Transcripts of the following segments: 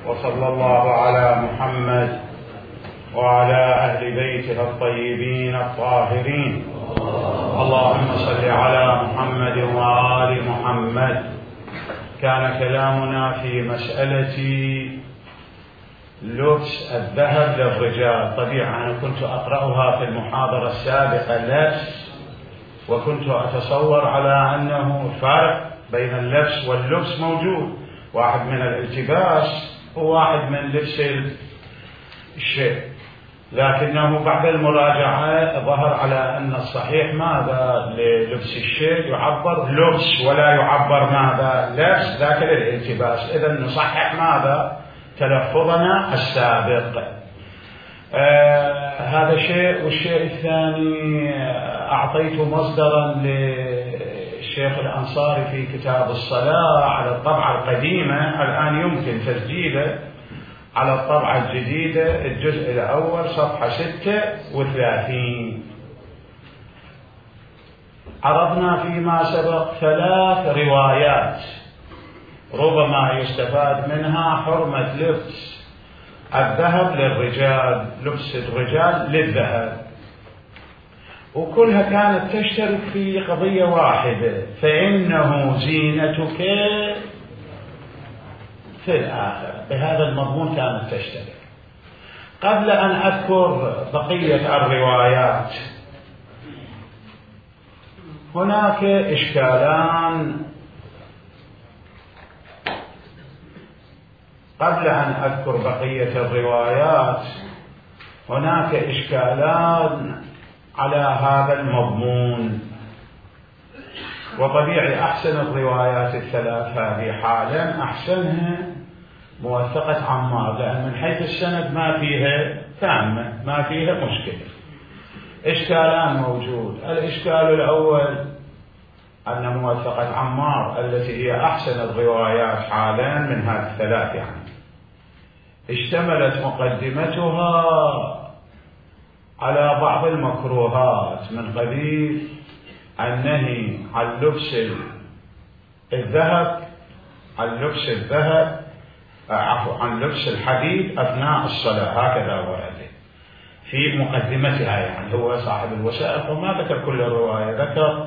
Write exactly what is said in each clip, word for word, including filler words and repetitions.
وصلى الله على محمد وعلى أهل بيته الطيبين الطاهرين. اللهم صل على محمد وآل محمد. كان كلامنا في مسألة لبس الذهب للرجال. طبيعي أنا كنت أقرأها في المحاضرة السابقة لبس، وكنت أتصور على أنه فرق بين اللبس واللبس موجود، واحد من الالتباس وواحد من لبس الشيء، لكنه بعد المراجعة ظهر على أن الصحيح ماذا للبس الشيء يعبر لبس ولا يعبر ماذا لبس، ذاك للالتباس. إذن نصحح ماذا تلفظنا السابق. آه هذا شيء. والشيء الثاني أعطيت مصدرا للشيخ الأنصاري في كتاب الصلاة على الطبعة القديمة، الآن يمكن تسجيله على الطبعة الجديدة، الجزء الأول صفحة ستة وثلاثين. عرضنا فيما سبق ثلاث روايات ربما يستفاد منها حرمة لبس الذهب للرجال، لبس الرجال للذهب، وكلها كانت تشترك في قضية واحدة، فإنه زينتك في الآخرة. بهذا المضمون كانت تشترك. قبل أن أذكر بقية الروايات، هناك إشكالان. قبل أن أذكر بقية الروايات هناك إشكالان على هذا المضمون. وطبيعي أحسن الروايات الثلاث هذه حالا أحسنها موثقة عمار، لأن من حيث السند ما فيها تامة، ما فيها مشكلة. إشكالان موجود. الإشكال الأول أن موثقة عمار التي هي أحسن الروايات حالا من هذه الثلاث، يعني اشتملت مقدمتها على بعض المكروهات من قبيل النهي عن لبس الذهب عن لبس الذهب عفوا عن لبس الحديد أثناء الصلاة، هكذا ورد في مقدمتها. يعني هو صاحب الوثائق وما ذكر كل الرواية، ذكر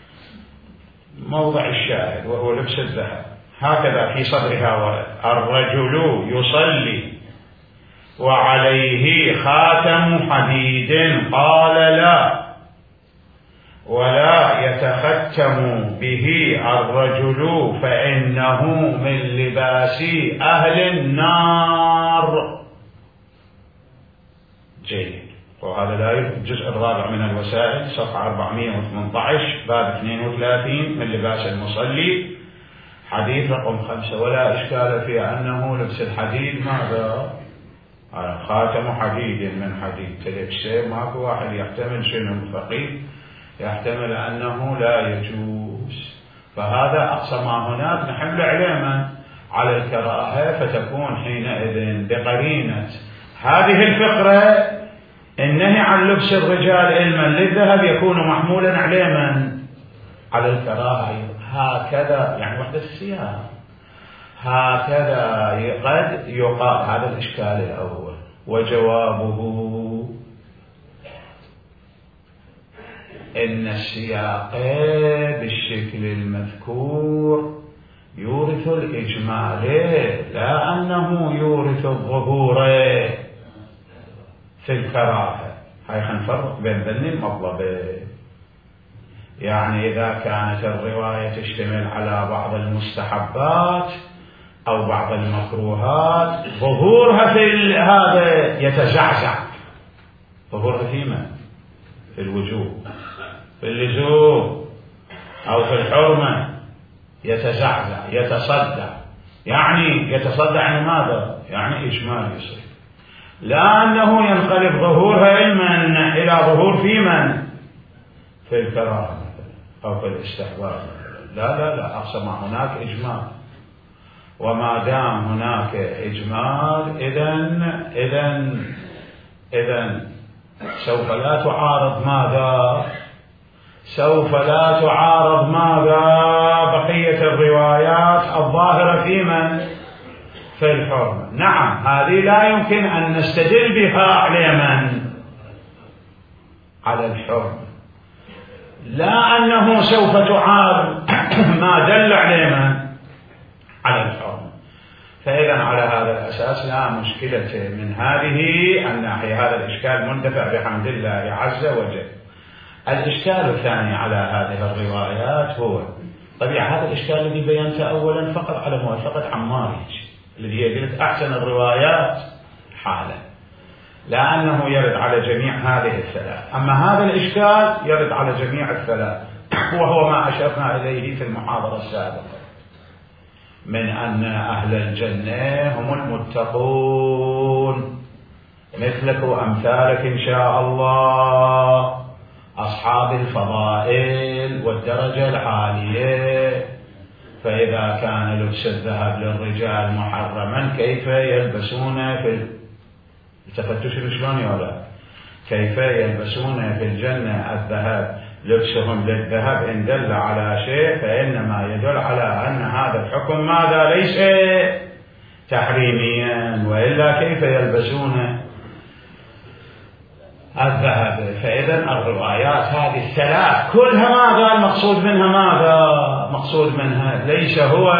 موضع الشاهد وهو لبس الذهب، هكذا في صدرها ورد: الرجل يصلي وعليه خاتم حديد، قال لا، ولا يتختم به الرجل فإنه من لباس أهل النار. جيد. وهذا لا الجزء الرابع من الوسائل صفحة أربعمائة وثمانية عشر باب اثنين وثلاثين من لباس المصلي حديث رقم خمسة. ولا إشكال في أنه لبس الحديد ماذا؟ خاتم حديد من حديد تلبسه. ماكو واحد يحتمل شنو فقيه يحتمل أنه لا يجوز، فهذا أقصى ما هناك نحمل علما على الكراهة، فتكون حينئذ بقرينة هذه الفقرة النهي عن لبس الرجال علما للذهب يكون محمولا علما على الكراهة. هكذا يعني وحدة السياق، هكذا قد يقال. هذا الإشكال الأول. وجوابه إن السياق بالشكل المذكور يورث الإجمال، لا أنه يورث الظهور في الكراهة. هاي خنفرق بين ذني المطلبين. يعني إذا كانت الرواية تشتمل على بعض المستحبات أو بعض المكروهات، ظهورها في هذا يتزعزع. ظهورها في من؟ في الوجوب، في اللزوم أو في الحرمة يتزعزع يتصدع. يعني يتصدع عن ماذا؟ يعني إجمال يصير، لا أنه ينقلب ظهورها علما إلى ظهور في من؟ في الكراهة أو في الاستحباب. لا لا لا أقصى ما هناك إجمال. وما دام هناك إجمال إذن إذن إذن سوف لا تعارض ماذا؟ سوف لا تعارض ماذا؟ بقية الروايات الظاهرة في من؟ في الحرمة. نعم، هذه لا يمكن أن نستدل بها على من؟ على الحرمة، لا أنه سوف تعارض ما دل على من؟ على الحرمة. فإذا على هذا الأساس لا مشكلة من هذه الناحية، هذا الإشكال مندفع بحمد الله عز وجل. الإشكال الثاني على هذه الروايات هو طبيعة هذا الإشكال الذي بينته أولا فقط على موافقة عمارج الذي هي قلت أحسن الروايات حالا، لأنه يرد على جميع هذه الثلاث. أما هذا الإشكال يرد على جميع الثلاث، وهو ما أشرنا إليه في المحاضرة السابقة من أن أهل الجنة هم المتقون مثلك وأمثالك إن شاء الله، أصحاب الفضائل والدرجة العالية. فإذا كان لبس الذهب للرجال محرما كيف يلبسون في التفتش شلون يولا كيف يلبسون في الجنة الذهب؟ لبسهم للذهب إن دل على شيء فإنما يدل على أن هذا الحكم ماذا؟ ليس تحريميا، وإلا كيف يلبسون الذهب؟ فإذا الروايات هذه الثلاث كلها ماذا المقصود منها؟ ماذا مقصود منها؟ ليس هو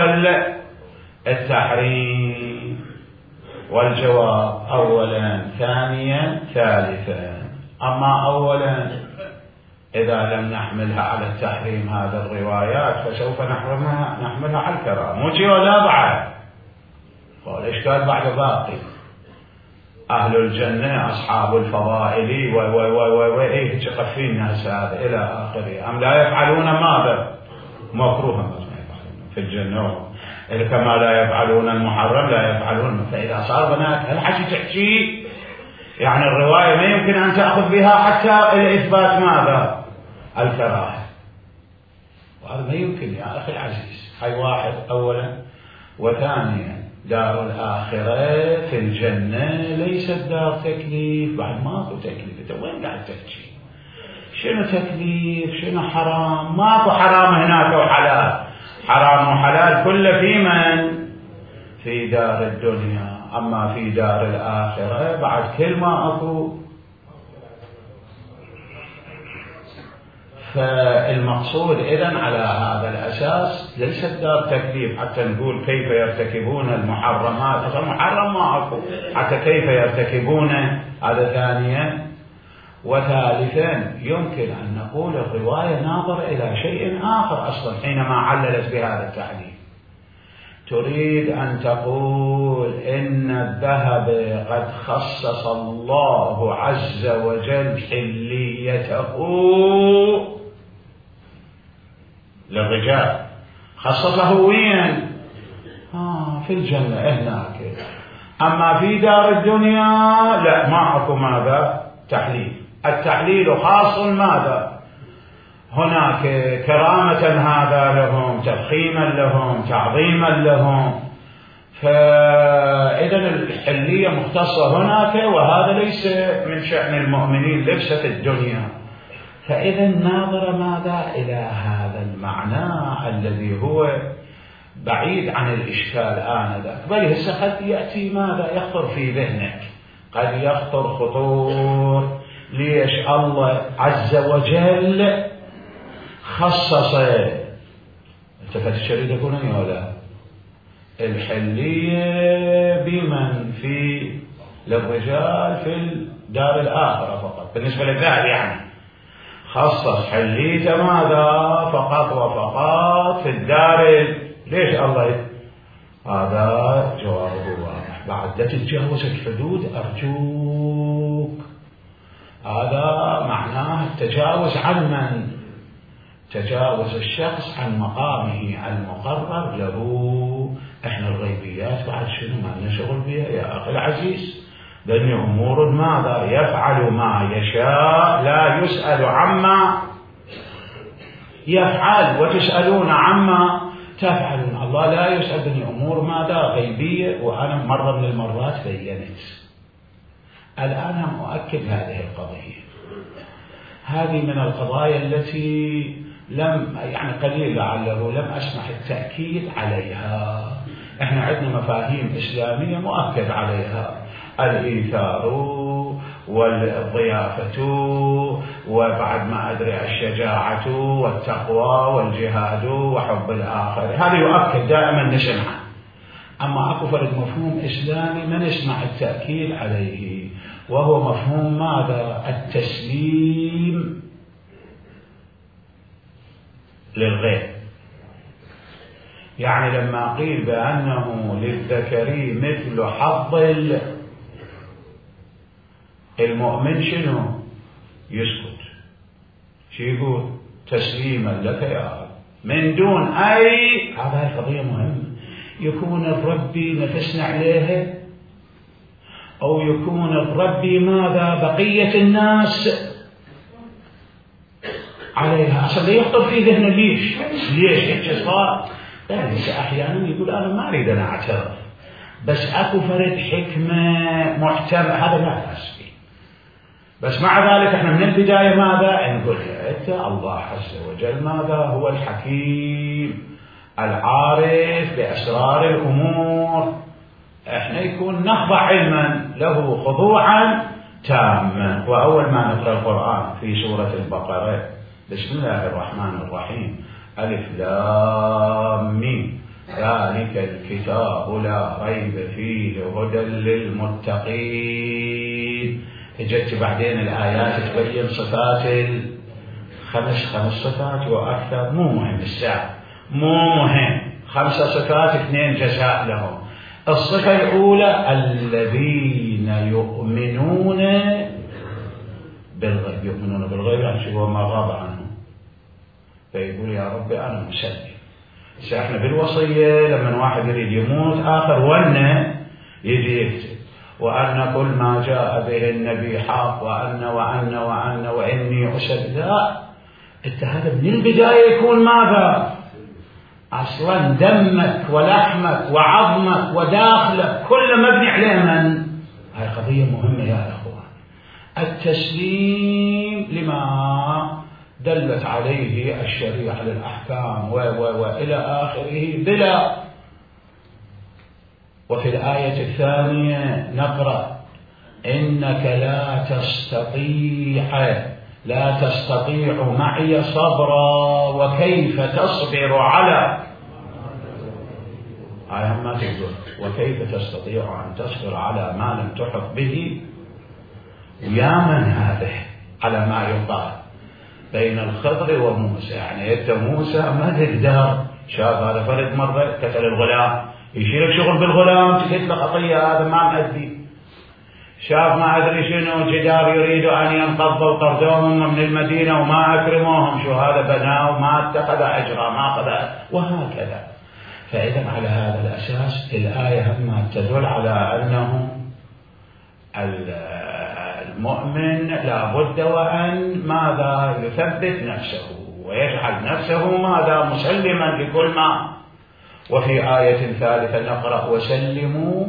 التحريم. والجواب أولا ثانيا ثالثا. أما أولا إذا لم نحملها على التحريم هذه الروايات فسوف نحرمها نحملها على الكراهة، مو شيء ولا بعد. والإشكال بعد باقي. أهل الجنة أصحاب الفضائل و و و و إيه تقفين الناس هذا إلى آخره، أم لا يفعلون ماذا؟ مكروها ما يفعلون في الجنة، كما لا يفعلون المحرم لا يفعلون. فإذا صار بنات هل حكي تحكي يعني الرواية ما يمكن أن تأخذ بها حتى الإثبات ماذا؟ الكراهة. وهذا ما يمكن يا أخي العزيز. هاي واحد أولا. وثانيا دار الآخرة في الجنة ليست دار تكليف، بعد ماكو تكليف. انت وين قاعد تحكي؟ شنو تكليف؟ شنو حرام؟ ماكو حرام هناك وحلال. حرام وحلال كله في من؟ في دار الدنيا. أما في دار الآخرة بعد كل ما أكو. فالمقصود إذن على هذا الأساس ليست دار تكليف حتى نقول كيف يرتكبون المحرمات. أصلا محرم ما أكو، حتى كيف يرتكبون. هذا ثانيا. وثالثا يمكن أن نقول الرواية ناظر إلى شيء آخر أصلا حينما عللت بهذا التعليل. تريد أن تقول إن الذهب قد خصص الله عز وجل حليته للرجال. خصصه وين؟ آه في الجنة هناك. أما في دار الدنيا لا، ما أكو ماذا؟ تحليل. التحليل خاص ماذا؟ هناك كرامة هذا لهم، تفخيما لهم، تعظيما لهم. فإذا الحلية مختصة هناك، وهذا ليس من شأن المؤمنين لبسة الدنيا. فإذا ناظر ماذا؟ إلى هذا المعنى الذي هو بعيد عن الإشكال آنذاك. بل هسه قد يأتي ماذا؟ يخطر في ذهنك، قد يخطر خطور. ليش الله عز وجل خصص التفت الشريط يقول يا لا الحلية بمن في للرجال في دار الآخرة فقط بالنسبة للذهب، يعني خصص حليته ماذا؟ فقط وفقط في الدار. ليش الله؟ هذا جوابه واضح. بعد لا تتجاوز الحدود أرجوك. هذا معناه التجاوز عن من؟ تجاوز الشخص عن مقامه المقرر له. احنا الغيبيات بعد شنو ما لنا شغل بها يا اخي العزيز. لأن امور ماذا؟ يفعل ما يشاء لا يسأل عما يفعل وتسألون عما تفعلون. الله لا يسأل بني امور ماذا؟ غيبية. وانا مرة من المرات بينت. الآن هم أؤكد هذه القضية. هذه من القضايا التي لم يعني قليل لعله لم أسمح التأكيد عليها، احنا عندنا مفاهيم إسلامية مؤكد عليها: الإيثار والضيافة وبعد ما أدري الشجاعة والتقوى والجهاد وحب الآخر، هذا يؤكد دائما نسمعه. أما أكو فرد مفهوم إسلامي ما نسمع التأكيد عليه، وهو مفهوم ماذا؟ التسليم للغير. يعني لما قيل بأنه للذكر مثل حظ المؤمن، شنو؟ يسكت. شو يقول؟ تسليما لك يا رب، من دون أي، هذه قضية مهمة، يكون الربي نفسنا عليها، أو يكون الربي ماذا؟ بقية الناس عليها. أصلا يخطر في ذهنه ليش؟ ليش هيك صار؟ ليس أحيانا يقول أنا ما أريد أنا أعترف، بس أكو فرد حكمة محتمل، هذا لا بأس فيه. بس مع ذلك احنا من البداية ماذا؟ نقول أنت الله عز وجل ماذا؟ هو الحكيم العارف بأسرار الأمور. احنا يكون نخضع علما له خضوعا تاما. وأول ما نقرأ القرآن في سورة البقرة: بسم الله الرحمن الرحيم، ألف لام ميم، ذلك الكتاب لا ريب فيه هدى للمتقين. اجت بعدين الآيات تبين صفات الخمس خمس صفات وأكثر، مو مهم الساعة، مو مهم، خمسة صفات اثنين جزاء لهم. الصفة الأولى الذين يؤمنون بالغيب. يؤمنون بالغيب يعني شو؟ ما غاب عنه، فيقول يا ربي أنا مسلم. احنا بالوصية لما واحد يريد يموت آخر ونه يجي يكتب وأن كل ما جاء به النبي حق، وأن وأن وأن وإني أسد. لا، أنت هذا من البداية يكون ماذا؟ أصلا دمك ولحمك وعظمك وداخلك كله مبني عليه من؟ هاي قضية مهمة يا أخوان. التسليم لما دلت عليه الشريعة للأحكام و و وإلى آخره بلا. وفي الآية الثانية نقرأ: إنك لا تستطيع لا تستطيع معي صبرا وكيف تصبر على، آية ما تقول وكيف تستطيع أن تصبر على ما لم تحط به. ويا من هذا على ما يقال بين الخضر وموسى، يعني أنت موسى ما تقدر. شاف هذا فرد مرة قتل الغلام، يشيلك شغل بالغلام، تقول له خطية هذا ما مأدي. شاف ما أدري شنو جدار يريد أن ينقض وطردوهم من المدينة وما أكرموهم، شو هذا بناه وما اتخذ أجرا ما أخذ، وهكذا. فإذا على هذا الأساس الآية ما تدل على أنه المؤمن لا بد وأن ماذا؟ يثبت نفسه ويجعل نفسه ماذا؟ مسلما لكل ما. وفي آية ثالثة نقرأ: وسلموا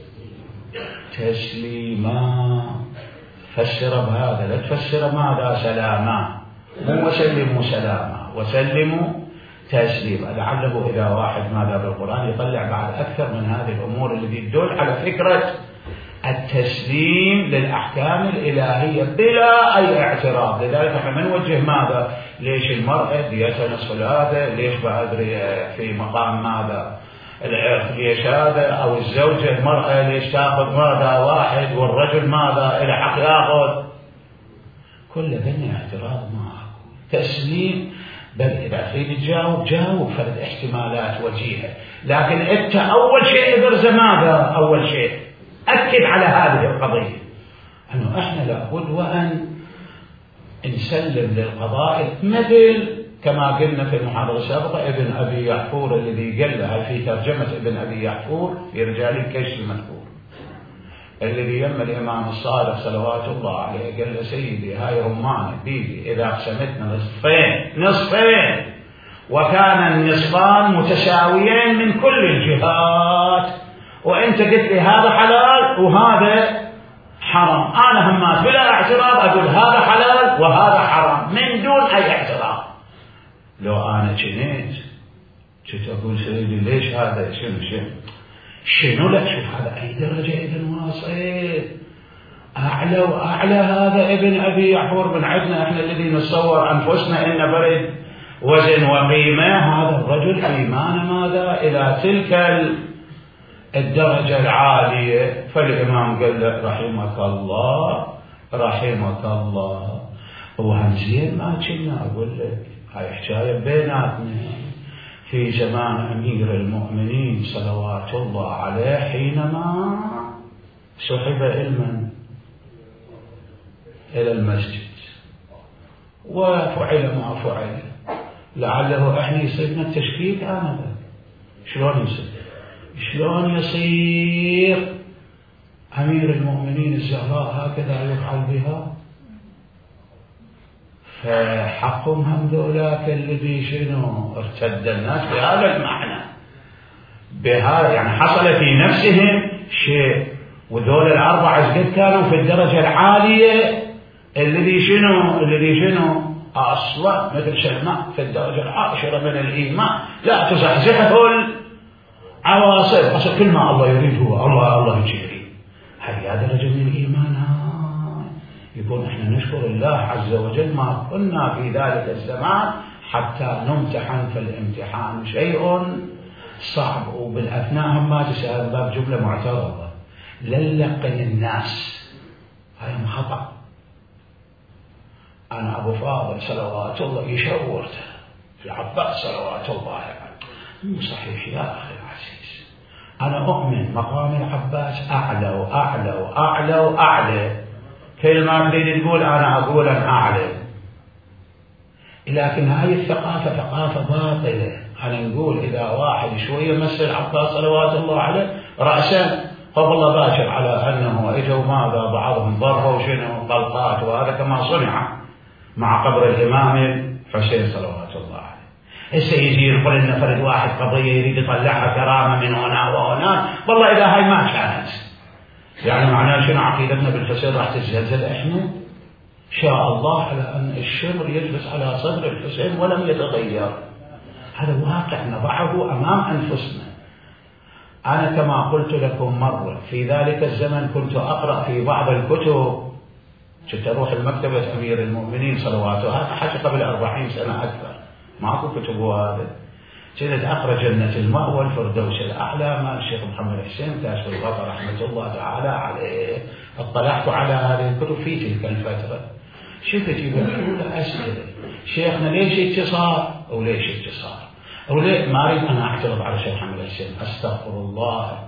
تسليما. فسر بهذا، لا تفسر ماذا؟ سلاما، مو وسلموا سلاما، وسلموا تسليما. لعله إذا واحد ماذا بالقرآن يطلع بعد أكثر من هذه الأمور التي تدل على فكرة التسليم للأحكام الإلهية بلا أي اعتراض. لذلك احنا ما نوجه ماذا؟ ليش المرأة ديتها نصف هذا؟ ليش بأدري في مقام ماذا؟ العرق ليش هذا؟ أو الزوجة المرأة ليش تأخذ ماذا واحد والرجل ماذا إلى حق يأخذ؟ كل ذني اعتراض معه. تسليم بل إذا تريد تجاوب جاوب فرد احتمالات وجيهة، لكن أنت أول شيء ابرز ماذا؟ أول شيء أكد على هذه القضية أنه إحنا لابد وأن نسلم للقضاء، مثل كما قلنا في المحاضرة السابقة ابن أبي يحفور الذي قال لها في ترجمة ابن أبي يحفور في رجال الكشف المذكور، الذي يم الإمام الصادق صلوات الله عليه قال له: سيدي هاي رمانة بيدي إذا قسمتنا نصفين نصفين وكان النصفان متساويين من كل الجهات، وأنت قلت لي هذا حلال وهذا حرام، أنا همات بلا اعتراض أقول هذا حلال وهذا حرام من دون أي اعتراض. لو أنا جنيت كنت أقول سيدي ليش هذا شنو شنو شنو لك؟ شوف هذا أي درجة ابن واصل، أعلى وأعلى. هذا ابن أبي يعفور بن عدنا، إحنا الذي نتصور أنفسنا إن برد وزن وقيمة، هذا الرجل إيمان ماذا إلى تلك الدرجة العالية. فالإمام قال له رحمك الله رحمك الله. وهمزين ما كنا أقول لك هاي حكاية بيناتنا في زمان أمير المؤمنين صلوات الله عليه، حينما سحب علما إلى المسجد وفعل ما فعل، لعله احنا يصيبنا التشكيك آنذاك. شلون يصير؟ شلون يصير أمير المؤمنين الزهراء هكذا يفعل بها؟ فحقهم هم ذولاك الذي شنو ارتد الناس بهذا المعنى، بهذا يعني حصل في نفسهم شيء. وذول الأربعة قد كانوا في الدرجة العالية، الذي شنو الذي شنو أصلا مثل سلمان في الدرجة العاشرة من الإيمان، لا تزحزحه العواصف. أصلا كل ما الله يريد هو الله الله يجري. هذه درجة من الإيمان. يقول احنا نشكر الله عز وجل ما كنا في ذلك الزمان حتى نمتحن، فالامتحان شيء صعب. وبالأثناء هم ما تسأل باب جملة معترضة، للقن الناس هاي خطأ. أنا أبو فاضل صلوات الله يشورته في عباس صلوات الله عليه، مو صحيح يا أخي العزيز. أنا أؤمن مقام العباس أعلى وأعلى وأعلى وأعلى. كل ما تريد تقول أنا أقول أن أعلى، لكن هذه الثقافة ثقافة باطلة. أنا نقول إذا واحد شوية مثل عباس صلوات الله عليه رأسا قبل الله باكر على أنه إجوا ماذا بعضهم ضربوا شنو طلقات، وهذا كما صنع مع قبر الإمام حسين صلوات الله عليه. هسه يجي يقول لنا فرد واحد قضية يريد يطلعها كرامة من هنا وهناك، والله إذا هاي ما كانت يعني معناه شنو عقيدتنا بالحسين راح تتزلزل. إحنا شاء الله على أن الشمر يجلس على صدر الحسين ولم يتغير. هذا واقع نضعه أمام أنفسنا. أنا كما قلت لكم مرة في ذلك الزمن كنت أقرأ في بعض الكتب، كنت أروح المكتبة أمير المؤمنين صلواته، هذا حتى قبل أربعين سنة أكثر، ماكو كتب هذا. كنت أقرأ جنة المأوى الفردوس الأعلى مع الشيخ محمد حسين كاشف الغطا رحمة الله تعالى عليه. اطلعت على هذه الكتب في تلك الفترة. شفت يقول أسئلة شيخنا ليش اتصال أو ليش اتصال أو ليه ما أريد أنا أعترض على الشيخ محمد حسين، أستغفر الله.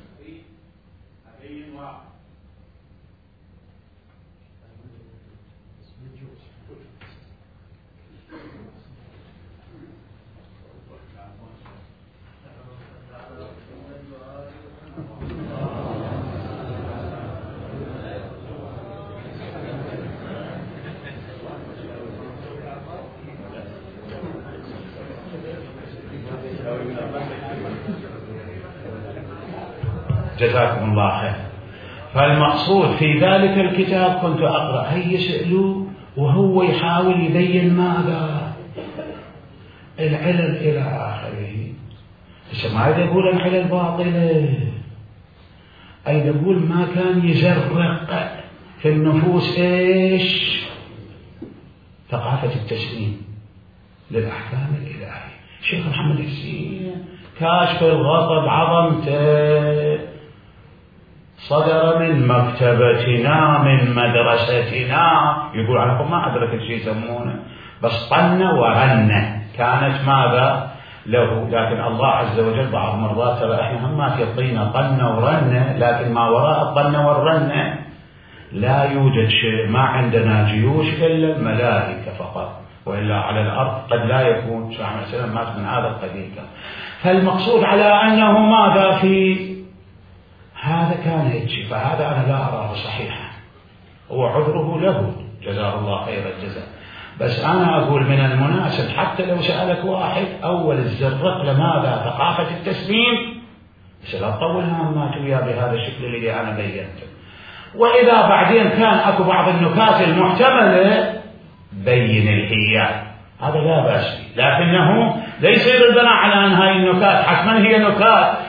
جزاكم الله خير. فالمقصود في ذلك الكتاب كنت أقرأ هي يسألوا وهو يحاول يبين ماذا العلل إلى آخره. بس ما يقول العلل باطلة، أي يقول ما كان يزرق في النفوس إيش ثقافة التسليم للأحكام الإلهية. شيخ محمد حسين كاشف الغطا بعظمته صدر من مكتبتنا من مدرستنا، يقول عنكم ما أدرك شيء يسمونه، بس طن ورن كانت ماذا له. لكن الله عز وجل بعض مرات ترى احنا هم يعطينا طن ورن، لكن ما وراء الطن والرن لا يوجد شيء. ما عندنا جيوش إلا الملائكة فقط، وإلا على الأرض قد لا يكون. شيخ محمد حسين مات من هذا القبيل. فالمقصود على أنه ماذا في هذا كان هيك، فهذا أنا لا أراه صحيحا، هو عذره له جزاه الله خير الجزاء. بس أنا أقول من المناسب حتى لو سألك واحد أول الزرق لماذا ثقافة التسليم، بس لا تطولها ما تويا بهذا الشكل اللي أنا بينته. وإذا بعدين كان أكو بعض النكات المحتملة بين الحياد، هذا لا بأس به، لكنه ليس البناء على أن هاي النكات حتما هي نكات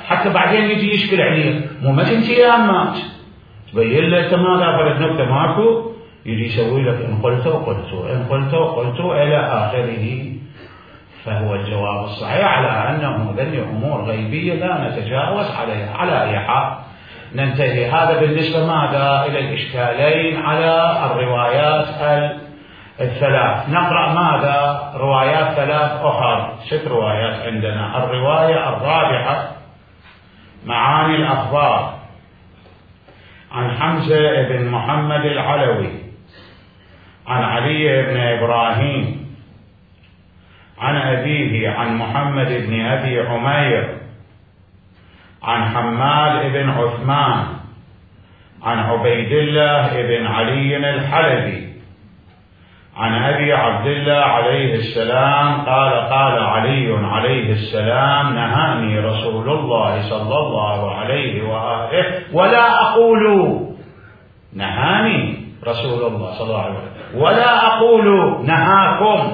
حتى بعدين يجي يشكل عليه، مو ما تنتهي يا عمات تبين له انت ماذا فرد نكته ماكو، يجي يسوي لك ان قلت وقلت ان قلت وقلت الى اخره. فهو الجواب الصحيح على انه ذي امور غيبيه لا نتجاوز عليها. على اي حال ننتهي. هذا بالنسبه ماذا الى الاشكالين على الروايات الثلاث. نقرا ماذا روايات ثلاث اخرى، ست روايات عندنا. الروايه الرابعه معاني الاخبار عن حمزه بن محمد العلوي عن علي بن ابراهيم عن أبيه عن محمد بن أبي عمير عن حماد بن عثمان عن عبيد الله بن علي الحلبي عن أبي عبد الله عليه السلام قال قال علي عليه السلام نهاني رسول الله صلى الله عليه وآله ولا أقول نهاني رسول الله صلى الله عليه وسلم ولا أقول نهاكم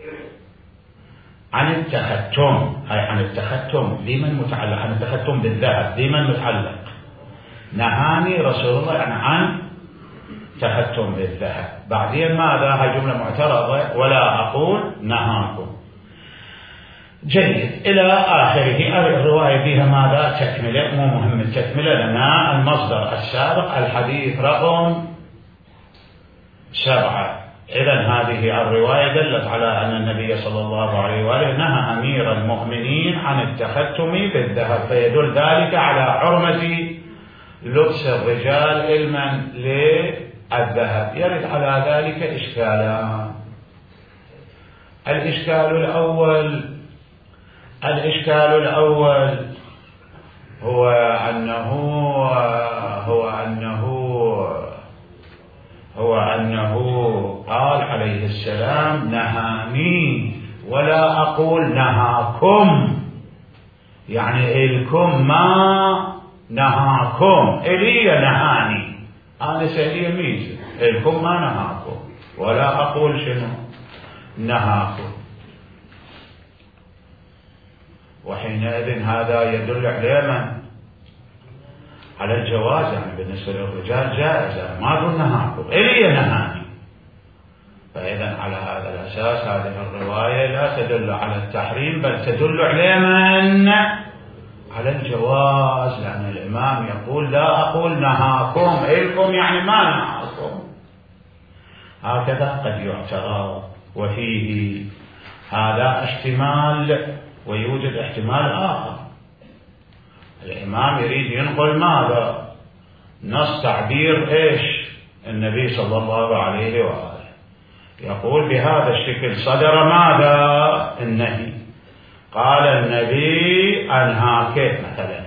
عن التختم. هاي عن التختم لمن متعلق؟ عن التختم بالذهب لمن متعلق؟ نهاني رسول الله يعني عن تختم بالذهب. بعدين ماذا؟ هاي جملة معترضة ولا أقول نهاكم. جيد إلى آخره. الرواية فيها ماذا؟ تكملة. مو مهم التكملة لنا المصدر السابق الحديث رقم سبعة. إذن هذه الرواية دلت على أن النبي صلى الله عليه وآله نهى أمير المؤمنين عن التختم بالذهب، فيدل ذلك على حرمة لبس الرجال علما للذهب. يرد على ذلك إشكالان. الإشكال الأول الإشكال الأول هو أنه هو أنه هو أنه قال عليه السلام نهاني ولا أقول نهاكم، يعني إلكم ما نهاكم، إلي نهاني أنا سألي ميزة، إلكم ما نهاكم ولا أقول شنو نهاكم. وحينئذ هذا يدل على من؟ على الجواز، يعني بالنسبة للرجال جائز، يعني ما أقول نهاكم إلي نهاني. فإذا على هذا الأساس هذه الرواية لا تدل على التحريم بل تدل على من؟ على الجواز، لأن الإمام يقول لا أقول نهاكم إلكم يعني ما نهاكم. هكذا قد يعترض وفيه هذا احتمال ويوجد احتمال آخر. الإمام يريد ينقل ماذا؟ نص تعبير إيش النبي صلى الله عليه وآله، يقول بهذا الشكل صدر ماذا؟ النهي. قال النبي أنهاك مثلا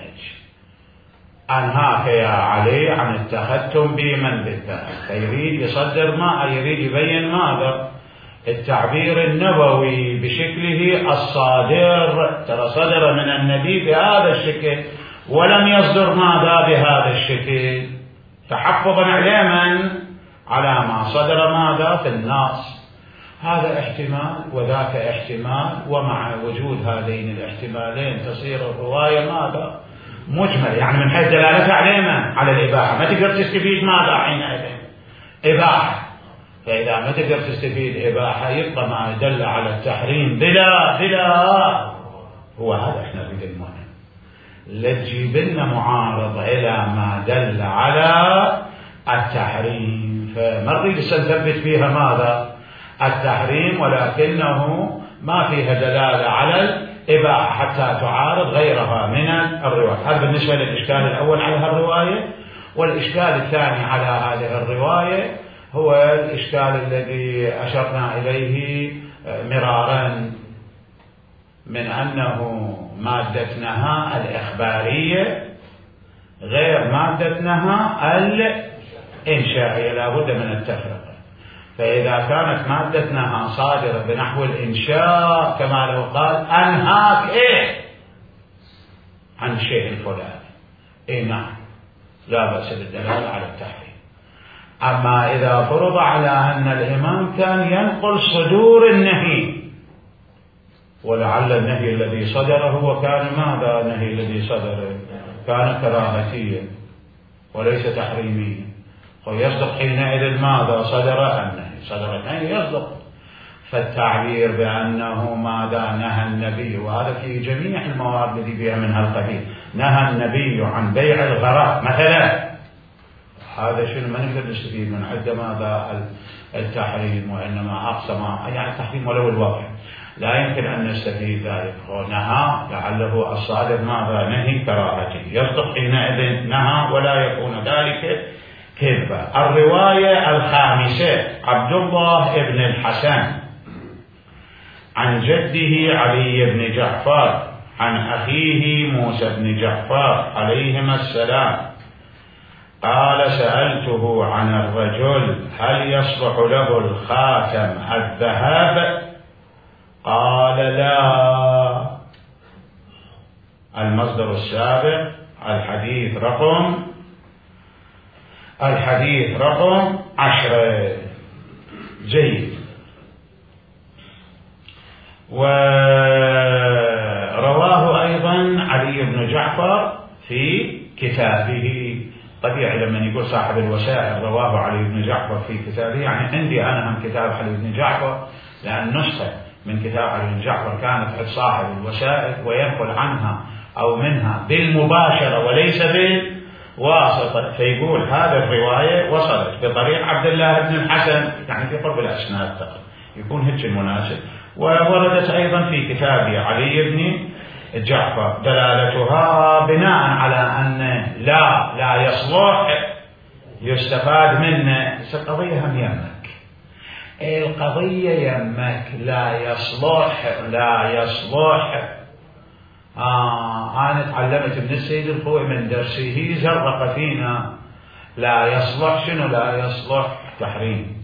أنهاك يا علي عن التختم بمن بالذهب، فيريد يصدر ما يريد يبين ماذا؟ التعبير النبوي بشكله الصادر. ترى صدر من النبي بهذا الشكل ولم يصدر ماذا؟ بهذا الشكل، تحفظا على من؟ على ما صدر ماذا؟ في النص. هذا احتمال وذاك احتمال، ومع وجود هذين الاحتمالين تصير الرواية ماذا؟ مجمل، يعني من حيث دلالتها على من؟ على الإباحة. ما تقدر تستفيد ماذا حينئذ؟ إباحة. فإذا ما تقدر تستفيد إباحة يبقى ما دل على التحريم بلا بلا هو هذا احنا نريد المهم. لا تجيب لنا معارضة إلى ما دل على التحريم، فما نريد نثبت فيها ماذا؟ التحريم، ولكنه ما فيها دلالة على الإباحة حتى تعارض غيرها من الروايات. هذا بالنسبة للإشكال الأول على هالرواية. والإشكال الثاني على هذه الرواية هو الإشكال الذي أشرنا إليه مرارا من أنه مادة نهى الإخبارية غير مادة نهى الإنشائية، لا بد من التفرقة. فإذا كانت مادة نهى صادرة بنحو الإنشاء كما لو قال أنهاك إيه عن الشيء الفلاني، إيه نعم لا بأس بالدلالة على التحريم. أما إذا فرض على أن الإمام كان ينقل صدور النهي ولعل النهي الذي صدر هو كان ماذا؟ النهي الذي صدر كان كراهتيا وليس تحريميا، ويصدق حينئذ ماذا؟ صدر النهي، صدر النهي يصدق. فالتعبير بأنه ماذا؟ نهى النبي، وهذا في جميع الموارد التي فيها منها القبيل، نهى النبي عن بيع الغراء مثلا، هذا شنو؟ ما نقدر نستفيد من عدة ماذا؟ التحريم، وإنما أقسم يعني التحريم ولو الواقع، لا يمكن أن نستفيد ذلك. نهى لعله الصادر ماذا؟ نهي كراهتي، يصدق حينئذ نهى ولا يكون ذلك كذبة. الرواية الخامسة: عبد الله بن الحسن عن جده علي بن جعفر عن أخيه موسى بن جعفر عليهما السلام قال: سألته عن الرجل هل يصلح له الخاتم الذهب؟ قال: لا. المصدر السابق الحديث رقم الحديث رقم عشرة. جيد. ورواه أيضا علي بن جعفر في كتابه. طبيعي لما يقول صاحب الوسائل رواه علي بن جعفر في كتابه، يعني عندي أنا هم كتاب علي بن جعفر، لأن نسخة من كتاب علي بن جعفر كانت عند صاحب الوسائل وينقل عنها أو منها بالمباشرة وليس بالواسطة، فيقول هذه الرواية وصلت بطريق عبد الله بن الحسن، يعني في قرب الأسناد تقريبا، يكون هيك المناسب. ووردت أيضا في كتاب علي بن جعفر، دلالتها بناء على أن لا لا يصلح يستفاد منه. القضية هم يمك، القضية يمك، لا يصلح لا يصلح. آه أنا تعلمت من السيد الخوئي من درسه زرق فينا لا يصلح شنو؟ لا يصلح تحريم،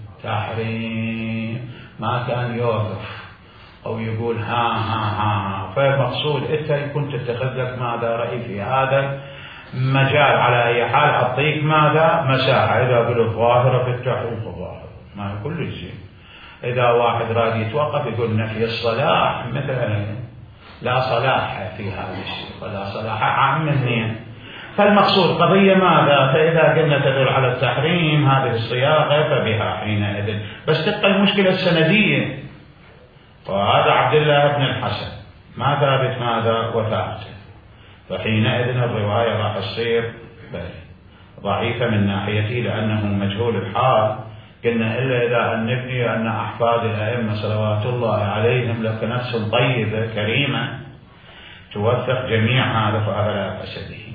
تحريم ما كان يوقف أو يقول ها ها ها. فالمقصود أنت يكون تتخذ لك ماذا؟ رأي في هذا مجال. على أي حال أعطيك ماذا؟ مساحة. إذا قلت ظاهرة في التحريم فظاهرة ما كل شيء. إذا واحد راد يتوقف يقول نفي الصلاح مثلا لا صلاح في هذا الشيء ولا صلاح عام منين. فالمقصود قضية ماذا؟ فإذا قلنا تدل على التحريم هذه الصياغة فبها حينئذ، بس تبقى المشكلة السندية. وهذا عبد الله بن الحسن ما ثابت ماذا؟ وثابته، فحينئذ الرواية راح تصير ضعيفة من ناحيته لأنه مجهول الحال. قلنا إلا إذا أن نبني أن أحفاد الأئمة صلوات الله عليهم لك نفس طيبة كريمة توثق جميع هذا فهذا لا بأس به.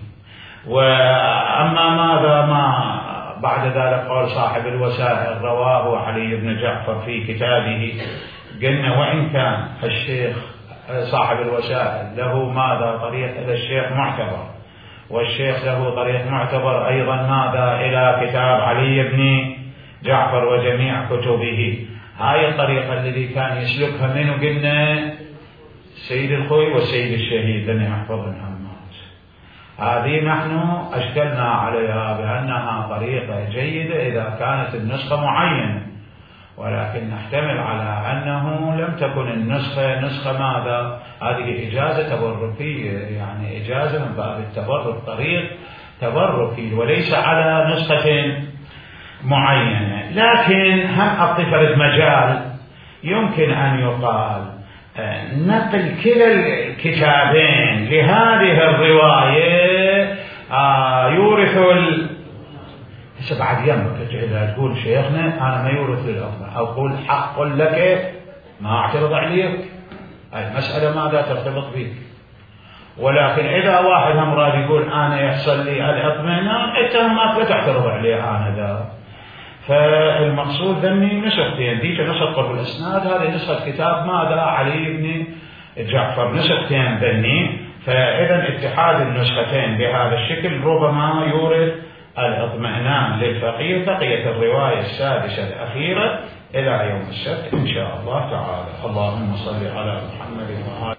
وأما ماذا ما بعد ذلك قال صاحب الوسائل رواه علي بن جعفر في كتابه، قلنا وإن كان الشيخ صاحب الوسائل له ماذا؟ طريق إلى الشيخ معتبر، والشيخ له طريق معتبر أيضا ماذا؟ إلى كتاب علي بن جعفر وجميع كتبه. هاي الطريقة الذي كان يسلكها منه قلنا سيد الخوي والسيد الشهيد لن يحفظ الهمات. هذه نحن أشكلنا عليها بأنها طريقة جيدة إذا كانت النسخة معينة، ولكن نحتمل على أنه لم تكن النسخة نسخة ماذا؟ هذه إجازة تبركية، يعني إجازة من باب التبرك، طريق تبركي وليس على نسخة معينة. لكن هم أعطي فرد مجال يمكن أن يقال نقل كلا الكتابين لهذه الرواية آه يورث ال هسه بعد يمك إذا تقول شيخنا أنا ما يورث للأطمع أو قول حق لك ما أعترض عليك، المسألة ماذا ترتبط بك. ولكن إذا واحد هم راد يقول أنا يحصل لي الإطمئنان أنت ما تعترض عليه أنا ذا. فالمقصود ذني نسختين، ديك نسخة قرب الإسناد، هذه نسخة كتاب ماذا؟ علي بن جعفر، نسختين ذني. فإذا اتحاد النسختين بهذا الشكل ربما يورث الاطمئنان للفقيه. بقيت الرواية السادسة الأخيرة إلى يوم السبت إن شاء الله تعالى. اللهم صل على محمد وآله